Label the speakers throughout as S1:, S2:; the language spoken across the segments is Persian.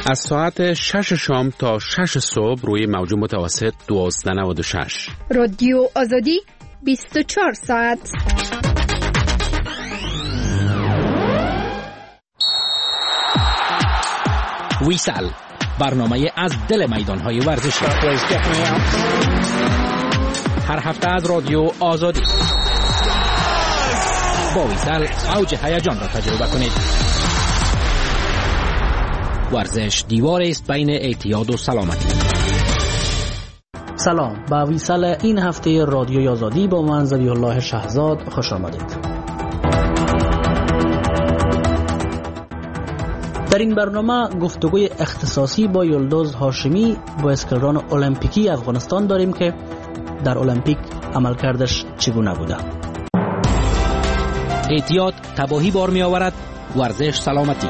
S1: از ساعت 6 شام تا 6 صبح روی موج متوسط 1296.
S2: رادیو آزادی 24 ساعت.
S3: ویسال، برنامه از دل میدان‌های ورزشی. هر هفته از رادیو آزادی. با ویسال اوج هیجان را تجربه کنید. ورزش دیواری است بین اعتیاد و سلامتی.
S4: سلام، با ویسال این هفته رادیو آزادی با من ذبیح الله شهزاد خوش آمدید. در این برنامه گفتگوی اختصاصی با یلدوز هاشمی، بازیکنان المپیکی افغانستان داریم که در المپیک عملکردش چگونه بوده.
S3: اعتیاد تباهی بار می آورد، ورزش سلامتی.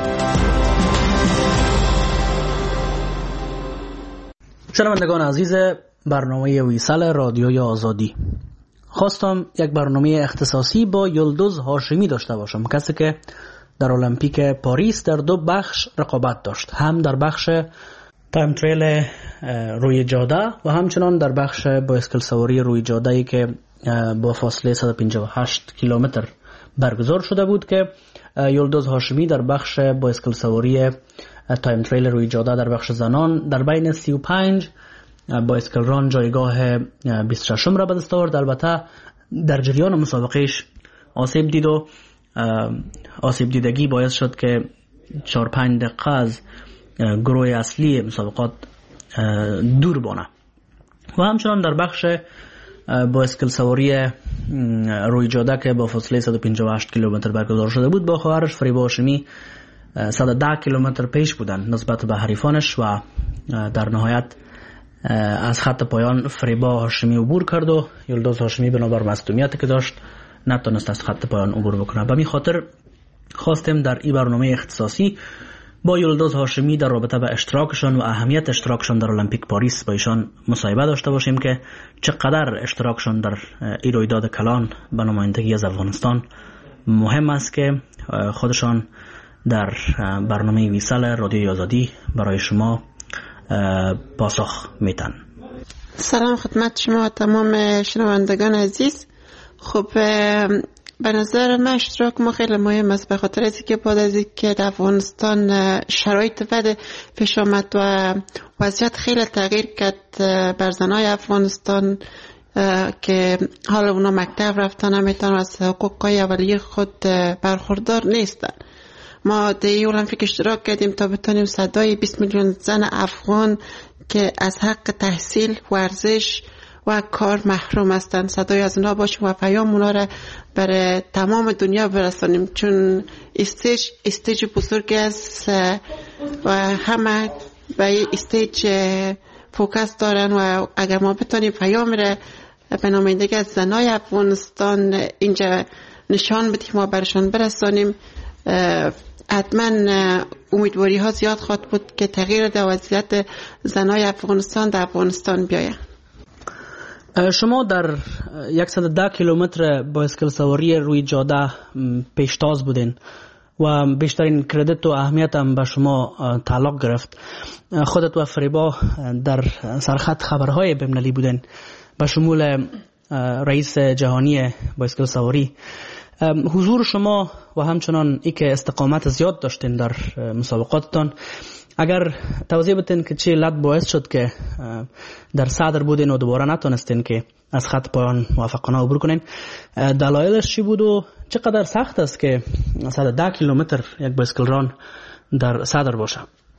S4: شنوندگان عزیز برنامه ویسال رادیوی آزادی، خواستم یک برنامه اختصاصی با یلدوز هاشمی داشته باشم، کسی که در المپیک پاریس در دو بخش رقابت داشت، هم در بخش تایم تریل روی جاده و همچنان در بخش بایسکل سواری روی جاده‌ای که با فاصله 158 کیلومتر برگزار شده بود که یلدوز هاشمی در بخش بایسکل سواری تایم تریل روی جاده در بخش زنان در بین 35 بایسکل ران جایگاه 26 را به دست آورد. البته در جریان مسابقهش آسیب دید و آسیب دیدگی باعث شد که 4-5 دقیقه از گروه اصلی مسابقات دور بانه. و همچنان در بخش بایسکل سواری روی جاده که با فاصله 158 کیلومتر برگزار شده بود، با خواهرش فریبا هاشمی 110 کیلومتر پیش بودن نسبت به حریفانش و در نهایت از خط پایان فریبا هاشمی عبور کرد و یلدوز هاشمی بنابر مصدومیتی که داشت نتونست از خط پایان عبور بکنه. به می خاطر خواستیم در این برنامه اختصاصی با یلدوز هاشمی در رابطه به اشتراکشان و اهمیت اشتراکشان در المپیک پاریس با ایشان مصاحبه داشته باشیم که چقدر اشتراکشان در این رویداد کلان به نمایندگی از افغانستان مهم است که خودشان در برنامه ویسال رادیوی آزادی برای شما پاسخ میتن.
S5: سلام خدمت شما و تمام شنوندگان عزیز. خب به نظر من اشتراک ما خیلی مهم است، به خاطر از اینکه بعد از اینکه در افغانستان شرایط بد پیش آمد و وضعیت خیلی تغییر کرد بر زنای افغانستان که حالا اونا مکتب رفتن نمیتونن، از حقوقهای اولیه خود برخوردار نیستن. ما در المپیک اشتراک کردیم تا بتونیم صدای 20 میلیون زن افغان که از حق تحصیل، ورزش و کار محروم هستند صدای از اونا باشیم و پیام اونا را برای تمام دنیا برسانیم، چون استیج بزرگی است و همه به این استیج فوکس دارن و اگر ما بتونیم پیام را به نمایندگی از زنای افغانستان اینجا نشان بدیم و برشان برسانیم، حتما امیدواری ها زیاد خواهد بود که تغییر در وضعیت زنای افغانستان در افغانستان بیاید.
S4: شما در 110 کیلومتر بایسکل سواری روی جاده پیشتاز بودین و بیشترین کردیت و اهمیت هم به شما تعلق گرفت. خودت و فریبا در سرخط خبرهای بین‌المللی بودین به شمول رئیس جهانی بایسکل سواری. حضور شما و همچنان ای که استقامت زیاد داشتین در مسابقاتتان، اگر توضیح بدین که چه علت باعث شد که در صدر بودین و دوباره نتونستین که از خط پایان موفقانه عبور کنین، دلایلش چی بود و چقدر سخت است که 110 کیلومتر یک بایسکل ران در صدر باشه؟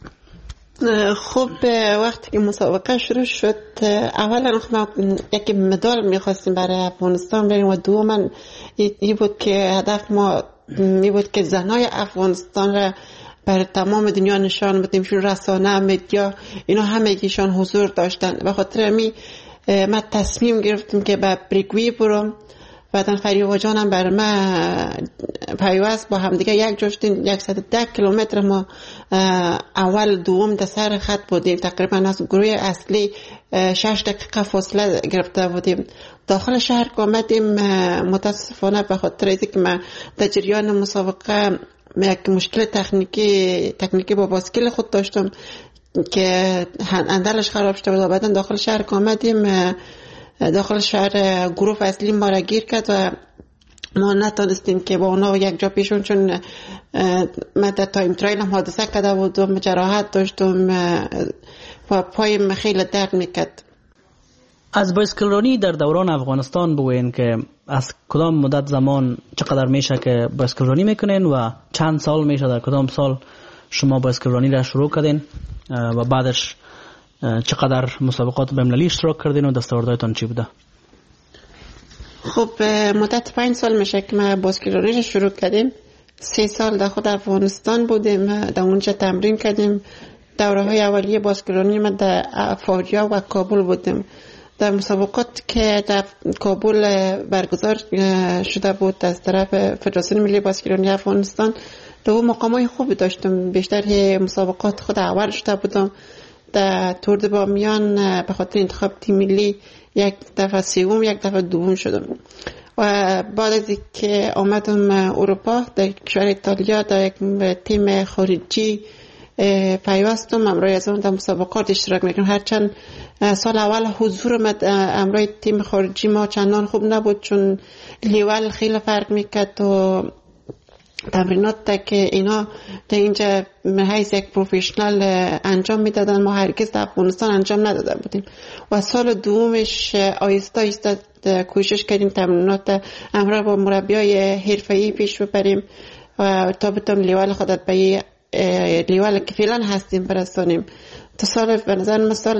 S5: خب وقتی که مسابقه شروع شد، اولا ما یک مدال میخواستیم برای افغانستان بریم و دوما این بود که هدف ما این بود که زنای افغانستان را بر تمام دنیا نشان بدیم، چون رسانه، مدیا اینا همگیشان حضور داشتن. به خاطر من تصمیم گرفتم که به بریگوی برم. بعدن فریبا جانم بر من پیوست با هم دیگه یک جفتین 110 کیلومتر ما اول دوم در سر خط بودیم، تقریبا از گروه اصلی 6 دقیقه فاصله گرفته بودیم. داخل شهر که آمدیم متاسفانه به خاطر اینکه من در جریان مسابقه یک مشکل تکنیکی با باسکل خود داشتم که اندرش خراب شده بود. بعدن داخل شهر آمدیم، داخل شهر گروه اصلی ما را گیر کرد و ما نتونستیم که با اونا یک جا پیشون، چون من در تایم تراین هم حادثه کرده بودم، جراحت داشتم و پایم خیلی درد میکرد.
S4: از بایسکل رانی در دوران افغانستان بگوین که از کدام مدت زمان چقدر میشه که بایسکل رانی میکنین و چند سال میشه، در کدام سال شما بایسکل رانی را شروع کردین و بعدش چقدر مسابقات بین‌المللی اشتراک کردین و دستاوردهایتان چی بوده؟
S5: خب مدت 5 سال میشه که ما بایسکل رانی را شروع کردیم. 3 سال در خود افغانستان بودیم، در اونجا تمرین کردیم. دوره های اولیه بایسکل رانی ما در فاجعه و کابل بودیم. در مسابقات که در کابل برگزار شده بود از طرف فدراسیون ملی بایسکل رانی افغانستان، دو مقامای خوبی داشتم. بیشتر مسابقات خود اول شده بودم. در تور د بامیان به خاطر انتخاب تیم ملی یک دفعه سوم، یک دفعه دوم شدم. و بعد از اینکه آمدم اروپا، در کشور ایتالیا در یک تیم خارجی پیوستم. امروز از اون در مسابقات اشتراک میکنم. هرچند سال اول حضور من امروز تیم خارجی ما چندان خوب نبود، چون لیول خیلی فرق میکرد و تمرینات که اینا در اینجا حیث یک پروفیشنال انجام میدادن، ما هرگز در افغانستان انجام نداده بودیم. و سال دومش آیسته آیسته کوشش کردیم تمرینات امروز با مربیای حرفه‌ای پیش ببریم و تا بتونیم لیول خودت به لیول که فعلا هستیم برسانیم. تا سال به نظر من سال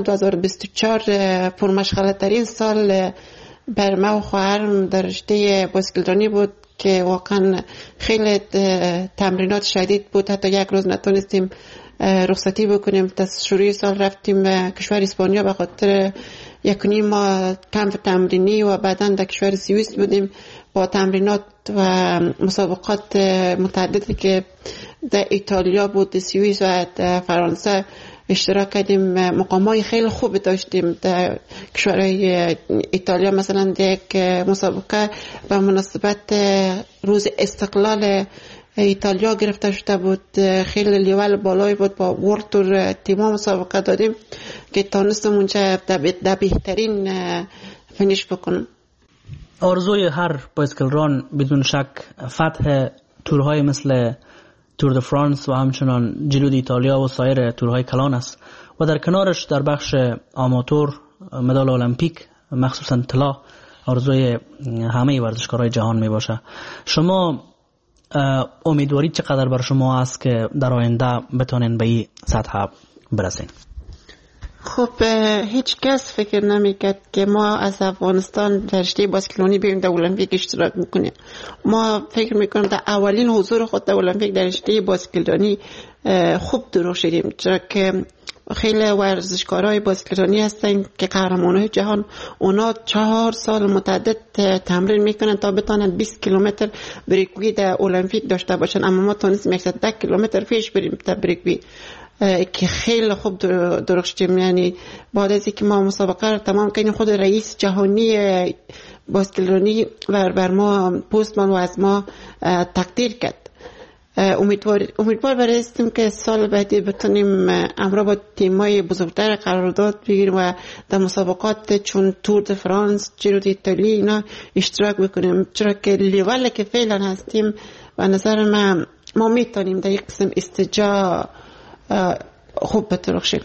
S5: 2024 پرمشغله ترین سال بر ما و خواهرم در رشته بایسکل رانی بود که واقعا خیلی تمرینات شدید بود. حتی یک روز نتونستیم رخصتی بکنیم. تا شروع سال رفتیم کشور اسپانیا به خاطر 1.5 ماه کمپ تمرینی و بعدا در کشور سوئیس بودیم با تمرینات و مسابقات متعددی که در ایتالیا بود، سوئیس و در فرانسه اشتراک کردیم. مقامای خیلی خوب داشتیم در کشورهای ایتالیا. مثلا یک مسابقه به مناسبت روز استقلال ایتالیا گرفته شده بود، خیلی لیول بالایی بود. با ورلد تور تیما مسابقه دادیم که تونستم اونجا در بهترین فینیش بکنم.
S4: آرزوی هر بایسکل ران بدون شک فتح تورهای مثل تور د فرانس و همچنان جیرو دی ایتالیا و سایر تورهای کلان است و در کنارش در بخش آماتور مدال المپیک مخصوصا طلا آرزوی همه ورزشکارهای جهان می باشه. شما امیدواری چقدر بر شما است که در آینده بتونین به این سطح برسین؟
S5: خب هیچ کس فکر نمیکرد که ما از افغانستان در رشته بایسکل رانی بریم در المپیک اشتراک میکنیم. ما فکر میکنم در اولین حضور خود در المپیک در رشته بایسکل رانی خوب درخشیدیم، چرا که خیلی ورزشکارای بایسکل رانی هستن که قهرمانای جهان، اونا 4 سال متعدد تمرین میکنن تا بتونن 20 کیلومتر بریکوی در المپیک داشته باشن، اما ما تونستیم 110 کیلومتر پیش بریم در بریکوی که خیلی خوب درخشیدیم. یعنی بعد از اینکه ما مسابقه رو تمام کردیم، خود رئیس جهانی بایسکل رانی بر ما پستمان و از ما تقدیر کرد. امیدوار برایستیم که سال بعدی بتونیم امرا با تیمای بزرگتر قرارداد بگیریم و در مسابقات چون تور د فرانس، جیرو دی ایتالیا اینا اشتراک بکنیم، چرا که لیول که فعلا هستیم و نظر ما میتونیم در یک قسم استجا خوب بترخشیم.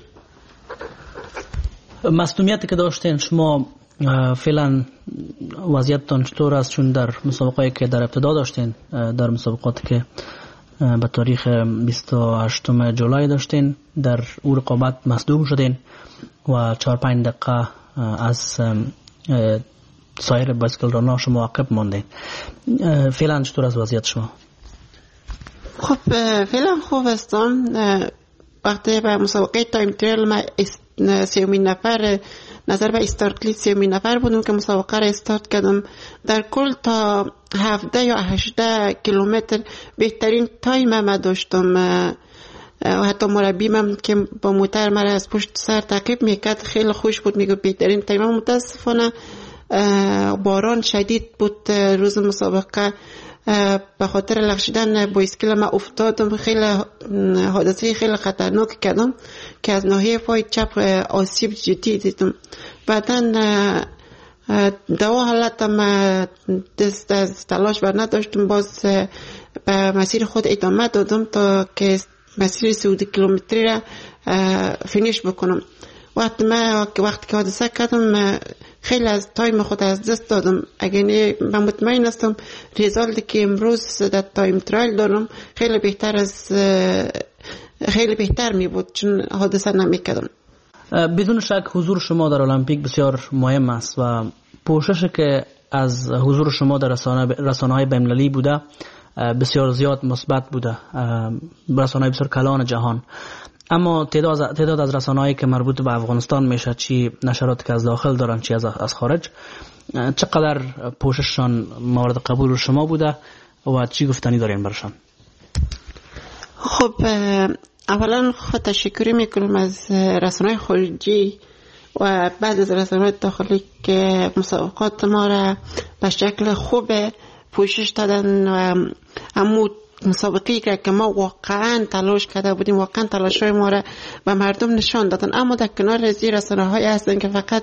S4: مصدومیتی که داشتین شما فعلا وضعیتتان چطور است؟ چون در مسابقاتی که در ابتدا داشتین، در مسابقاتی که به تاریخ 28 جولای داشتین، در او رقابت مصدوم شدین و 4-5 دقیقه از سایر بایسکل رانا شما عقب ماندین. فعلا چطور است وضعیت شما؟
S5: خب فعلا خوب هستم. وقتی به مسابقه تایم تریل ما 3 نفر نظر به استارت لیست 3 نفر بودم که مسابقه را استارت کردم. در کل تا 17 یا 18 کیلومتر بهترین تایم ما داشتم و حتی مربی من که با موتر مرا از پشت سر تعقیب میکرد خیلی خوش بود، میگه بهترین تایم. متاسفانه باران شدید بود روز مسابقه به خاطر لغزیدن بایسکل ما افتادم، خیلی حادثه خیلی خطرناک کردم که از ناحیه پای چپ آسیب جدی دیدم. بعداً دوا حالتم دست از تلاش بر نداشتم، باز به مسیر خود ادامه دادم تا که مسیر 30 کیلومتری را فینیش بکنم. وقتی که حادثه کردم خیلی از تایم خود از دست دادم. اگر من مطمئن هستم ریزالتی که امروز در تایم ترایل دارم خیلی بهتر می بود، چون حادثه نمی کردم.
S4: بدون شک حضور شما در المپیک بسیار مهم است و پوششی که از حضور شما در رسانه‌های بین‌المللی بوده بسیار زیاد مثبت بوده، رسانه‌های بسیار کلان جهان. اما تعداد از رسانه‌هایی که مربوط به افغانستان میشه، چی نشراتی که از داخل دارن چی از خارج، چقدر پوشششان مورد قبول شما بوده و چی گفتنی دارین برشان؟
S5: خب اولا خود تشکری میکنم از رسانه‌های خارجی و بعد از رسانه‌های داخلی که مسابقات ما را به شکل خوب پوشش دادن و همون مسابقی که ما واقعا تلاش کرده بودیم، واقعا تلاش‌های ما را به مردم نشان دادن. اما در کنار از رسانه‌های هستن که فقط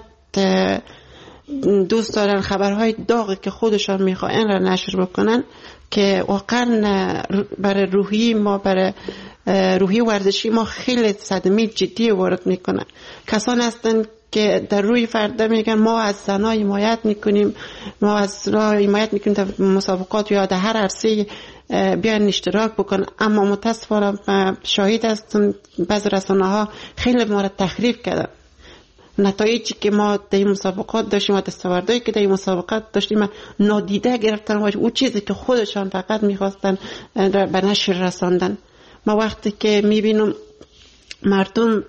S5: دوست دارن خبرهای داغی که خودشان میخواین را نشر بکنن، که واقعا برای روحی ما، برای روحی ورزشی ما خیلی صدمه جدی وارد میکنن. کسان هستن که در روی فرده میگن ما از زنها حمایت میکنیم، ما از زنها حمایت میکنیم در مسابقات یا در هر عرصه بیان اشتراک بکن. اما متاسفانه شاهد هستم بعض رسانه‌ها خیلی ما را تخریب کردن. نتایجی که ما در این مسابقات داشتیم و دستاوردهایی که در این مسابقات داشتیم نادیده گرفتن و اون چیزی که خودشان فقط میخواستن به نشر رساندن. ما وقتی که میبینم مردم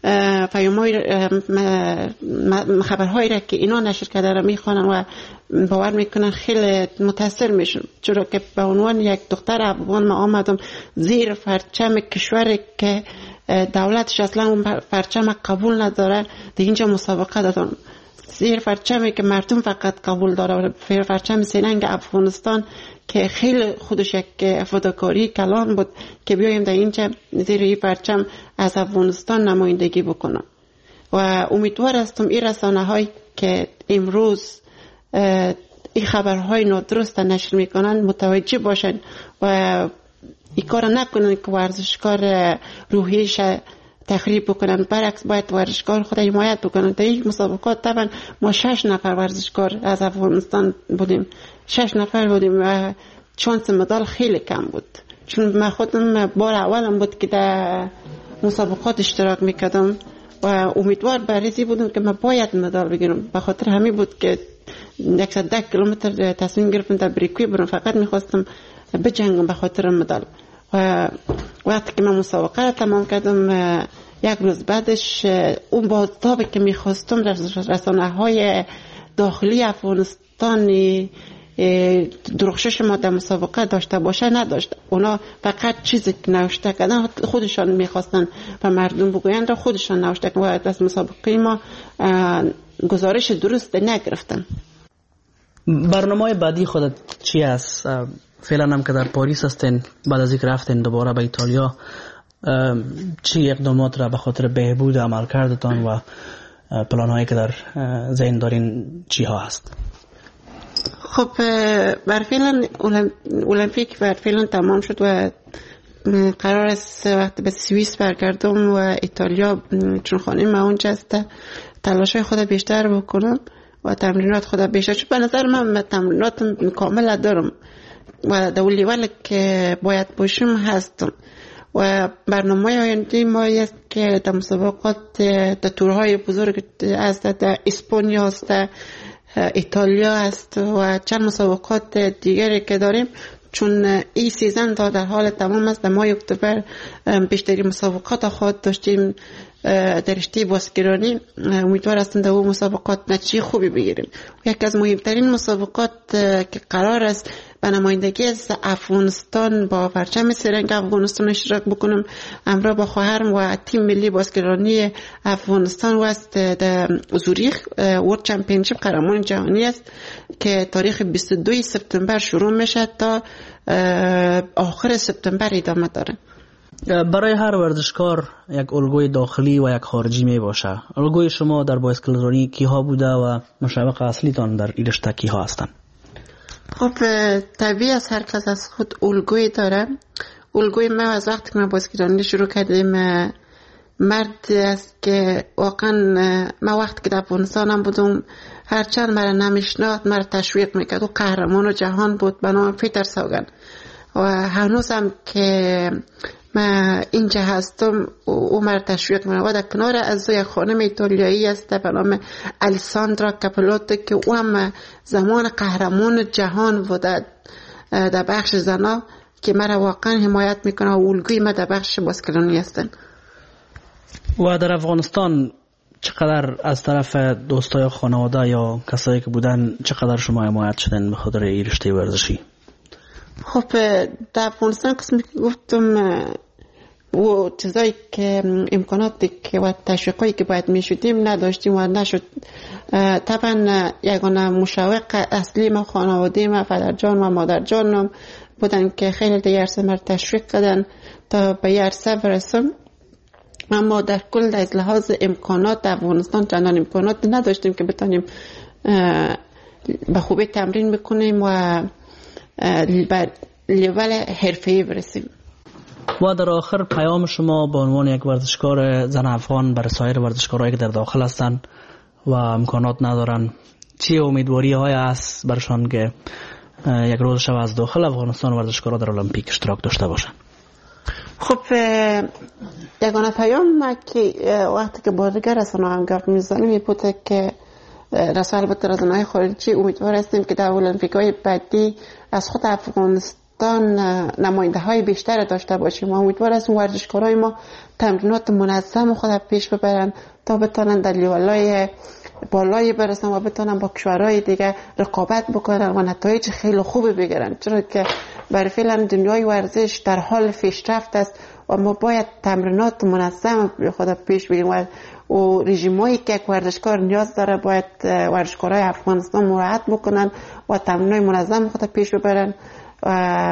S5: خبرهایی را که اینا نشر کرده را میخوانن و باور میکنن، خیلی متاثر میشن. چرا که به عنوان یک دختر افغان ما آمدم زیر پرچم کشوری که دولتش اصلا اون پرچم قبول نداره در اینجا مسابقه دادم، زیر پرچمی که مردم فقط قبول داره، پرچم سیننگ افغانستان که خیلی خودش یک فداکاری کلان بود که بیایم در اینجا زیر این پرچم از افغانستان نمایندگی بکنم. و امیدوار هستم این رسانه‌هایی که امروز این خبرهای نادرست نشر میکنن متوجه باشن و این کار نکنن که ورزشکار روحیش تخریب بکنن. برعکس باید ورزشکار خود حمایت بکنن. در این مسابقات طبعا ما 6 نفر ورزشکار از افغانستان بودیم، 6 نفر بودیم و شانس مدال خیلی کم بود، چون من خودم بار اولم بود که در مسابقات اشتراک میکردم و امیدوار بریزی بودم که من باید مدال بگیرم. به خاطر همین بود که 110 کیلومتر تصمیم گرفتم در بریکوی برم، فقط میخواستم بجنگم به خاطر مدال. و وقتی که من مسابقه را تمام کردم، یک روز بعدش اون بازتابی که میخواستم رسانه‌های داخلی افغانستانی درخشش ما در مسابقه داشته باشه نداشت. اونا فقط چیزی که نوشته کردن خودشان میخواستن و مردم بگویند را خودشان نوشته کردن و از مسابقه ما گزارش درست نگرفتن.
S4: برنامه بعدی خودت چی است؟ فعلا هم که در پاریس هستین، بعد از اینکه رفتین دوباره به ایتالیا، چی اقدامات را به خاطر بهبود عملکردتان و پلان‌هایی که در ذهن دارین چی ها هست؟
S5: خب بر فعلا المپیک بر فعلا تمام شد و قرار است وقت به سوئیس برگردم و ایتالیا، چون خانه ما اونجا است، تلاش‌های خود بیشتر بکنم و تمرینات خود بیشتر. چون به نظر من تمرینات کامل دارم و در لیول که باید باشم هستم و برنامه آینده ما است که در مسابقات در تورهای بزرگ است، در اسپانیا است، ایتالیا است و چند مسابقات دیگری که داریم. چون این سیزن تا در حال تمام است، در ماه اکتبر بیشتری مسابقات خود داشتیم در رشته باسکرانی. امیدوار هستم در اون مسابقات نتیجه خوبی بگیریم. یکی از مهمترین مسابقات که قرار است به نمایندگی از افغانستان با پرچم سرنگ افغانستان اشتراک بکنم. همراه با خواهرم و تیم ملی باسکتبالی افغانستان وست در زوریخ ورلد چمپیونشیپ قهرمان جهانی است که تاریخ 22 سپتامبر شروع میشه تا آخر سپتامبر ادامه داره.
S4: برای هر ورزشکار یک الگوی داخلی و یک خارجی می باشه. الگوی شما در باسکتبال کیها بوده و مشوق اصلیتان در این رشته کیها هستند؟
S5: خب طبیعی از هر کس از خود الگوی داره. الگوی ما از وقتی که ما باسکتبال شروع کردیم مردی است که واقعا ما وقتی که در افغانستان بودم هرچند مرا نمیشناخت مرا تشویق میکرد و قهرمان جهان بود به نام پیتر ساگن و هنوزم که من اینجا هستم او مرا تشویق میکنه و در کنار از یک خانم ایتالیایی است به نام الیساندرا کاپلوتو که او هم زمان قهرمان جهان بوده در بخش زنا که مرا واقعا حمایت میکنه و الگوی ما در بخش باسکتبال هستن.
S4: و در افغانستان چقدر از طرف دوستای خانواده یا کسایی که بودن چقدر شما حمایت شدن به خاطر این رشته ورزشی؟
S5: خب در افغانستان قسمی که گفتم و چیزایی که امکاناتی که و تشویقایی که باید میشدیم نداشتیم و نشد. طبعا یگانه مشوق اصلی ما خانواده ما پدرجان و مادرجانم بودن که خیلی دیگر سمر تشویق کردن تا به یه عرصه برسم. اما در کل از لحاظ امکانات در افغانستان چندان امکانات نداشتیم که بتانیم به خوبی تمرین بکنیم و به لیول حرفه‌ای برسیم.
S4: و در آخر پیام شما به عنوان یک ورزشکار زن افغان برای سایر ورزشکارایی که در داخل هستن و امکانات ندارن چی امیدواری های است برشان که یک روز شب از داخل افغانستان ورزشکارا در المپیک اشتراک داشته باشن؟
S5: خب یگانه پیام ما که وقتی که با دیگر رسانه‌ها هم گپ میزنیم این بوده که رسال البته رسانه‌های خارجی امیدوار هستیم که در المپیک‌های بعدی از خود افغانستان نماینده های بیشتر داشته باشیم و امیدوار هستیم ورزشکارای ما تمرینات منظم خود پیش ببرن تا بتونن در لیول‌های بالایی برسن و بتونن با کشورهای دیگه رقابت بکنن و نتایج خیلی خوبی بگیرن، چرا که برای فعلا دنیای ورزش در حال پیشرفت است و ما باید تمرینات منظم خود پیش بگیریم و رژیمایی که یک ورزشکار نیاز داره باید ورزشکارای افغانستان مراعات بکنن و تمرینات منظم خود پیش ببرن و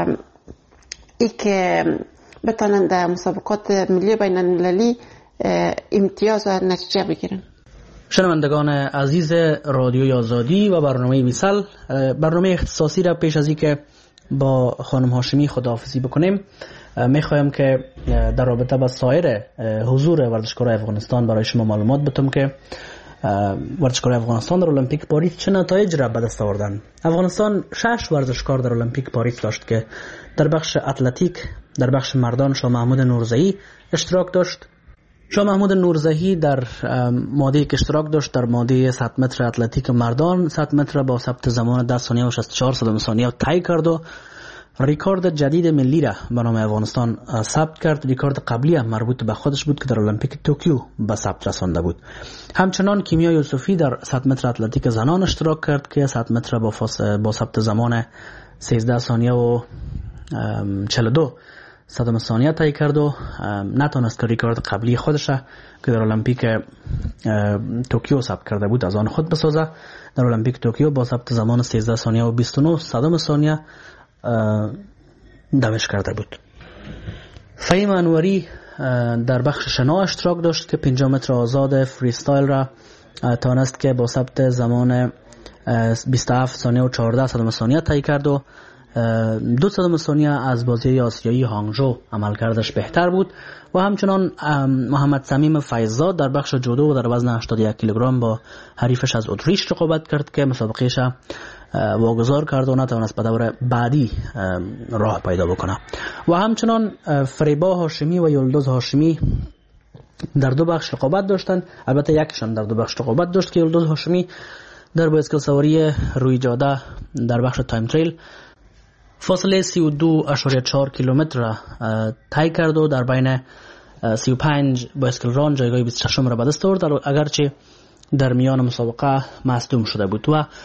S5: ای که بتونن در مسابقات ملی بین المللی امتیاز و نتیجه بگیرن.
S4: شنوندگان عزیز رادیوی آزادی و برنامه ویسل، برنامه اختصاصی را پیش از اینکه با خانم هاشمی خداحافظی بکنیم میخوایم که در رابطه با سایر حضور ورزشکارای افغانستان برای شما معلومات بدم که ورزشکارای افغانستان در المپیک پاریس چه نتایج را به دست آوردن. افغانستان 6 ورزشکار در المپیک پاریس داشت که در بخش اتلتیک در بخش مردان شاه محمود نورزهی اشتراک داشت. شاه محمود نورزهی در ماده که اشتراک داشت در ماده 100 متر اتلتیک مردان 100 متر با ثبت زمان 10 ثانیه و 64 صدم ثانیه طی کرد و ریکورد جدید ملی را به نام افغانستان ثبت کرد. ریکورد قبلی هم مربوط به خودش بود که در المپیک توکیو به ثبت رسانده بود. همچنان کیمیا یوسفی در 100 متر اتلتیک زنان اشتراک کرد که 100 متر با ثبت زمان 13 ثانیه و 42 صدم ثانیه طی کرد و نتونست که ریکورد قبلی خودش که در المپیک توکیو ثبت کرده بود از آن خود بسازه. در المپیک توکیو با ثبت زمان 13 ثانیه و 29 صدم ثانیه دمش کرده بود. فهیم انوری در بخش شنا اشتراک داشت که 50 متر آزاد فریستایل را توانست که با ثبت زمان 27 ثانیه و 14 صدم ثانیه طی کرد و 2 صدم ثانیه از بازی آسیایی هانگژو عملکردش بهتر بود. و همچنان محمد صمیم فیضزاد در بخش جودو و در وزن 81 کیلوگرم با حریفش از اتریش رقابت کرد که مسابقهش واگذار کرد و نتوانست به دور بعدی راه پیدا بکنه. و همچنان فریبا هاشمی و یلدز هاشمی در 2 بخش رقابت داشتند. البته یکشان در 2 بخش رقابت داشت که یلدز هاشمی در بایسکل سواری روی جاده در بخش تایم تریل فاصله 32.4 کیلومتر را طی کرد و در بین 35 بایسکل ران جایگاه 26 را به دست آورد، اگرچه در میان مسابقه مصدوم شده بود. و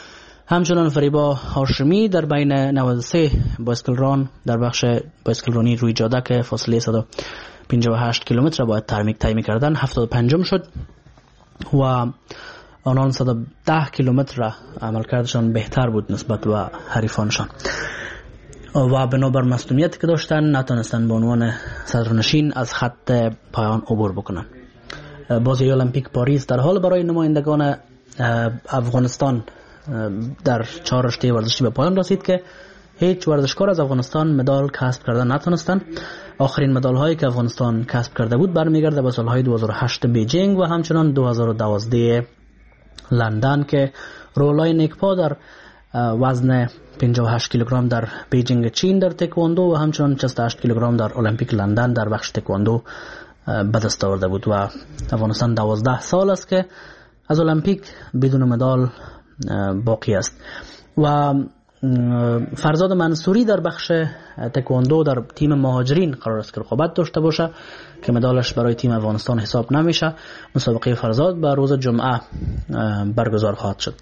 S4: همچنان فریبا هاشمی در بین 93 بایسکلران در بخش بایسکلرانی روی جاده که فاصله 158 کیلومتر باید طی کردن 75م شد و آنان 110 کیلومتر عملکردشان بهتر بود نسبت به حریفانشان و بنابر مصدومیتی که داشتن نتونستن به عنوان صدرنشین از خط پایان عبور بکنن. بازی المپیک پاریس در حال برای نمایندگان افغانستان در 4 رشته ورزشی به پایان رسید که هیچ ورزشکار از افغانستان مدال کسب کردن نتونستن. آخرین مدال هایی که افغانستان کسب کرده بود برمیگرده به سالهای 2008 بیجینگ و همچنان 2012 لندن که رولای نیکپا در وزن 58 کیلوگرم در بیجینگ چین در تکواندو و همچنان 68 کیلوگرم در المپیک لندن در بخش تکواندو به دست آورده بود و افغانستان 12 سال است که از المپیک بدون مدال باقی است. و فرزاد منصوری در بخش تکواندو در تیم مهاجرین قرار است که رقابت داشته باشه که مدالش برای تیم افغانستان حساب نمیشه. مسابقه فرزاد به روز جمعه برگزار خواهد شد.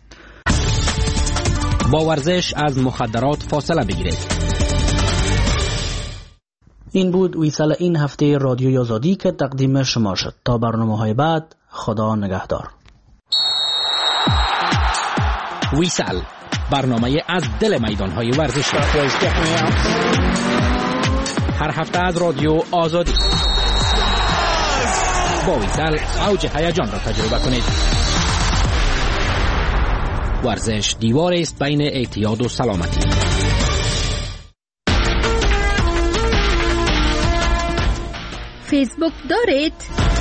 S3: با ورزش از مخدرات فاصله بگیرید.
S4: این بود ویسال این هفته رادیوی آزادی که تقدیم شما شد. تا برنامه‌های بعد خدا نگهدار.
S3: ویسال برنامه از دل میدان‌های ورزشی. هر هفته از رادیو آزادی. با ویسال اوج هیجان را تجربه کنید. ورزش دیوار است بین اعتیاد و سلامتی.
S2: فیسبوک دارید؟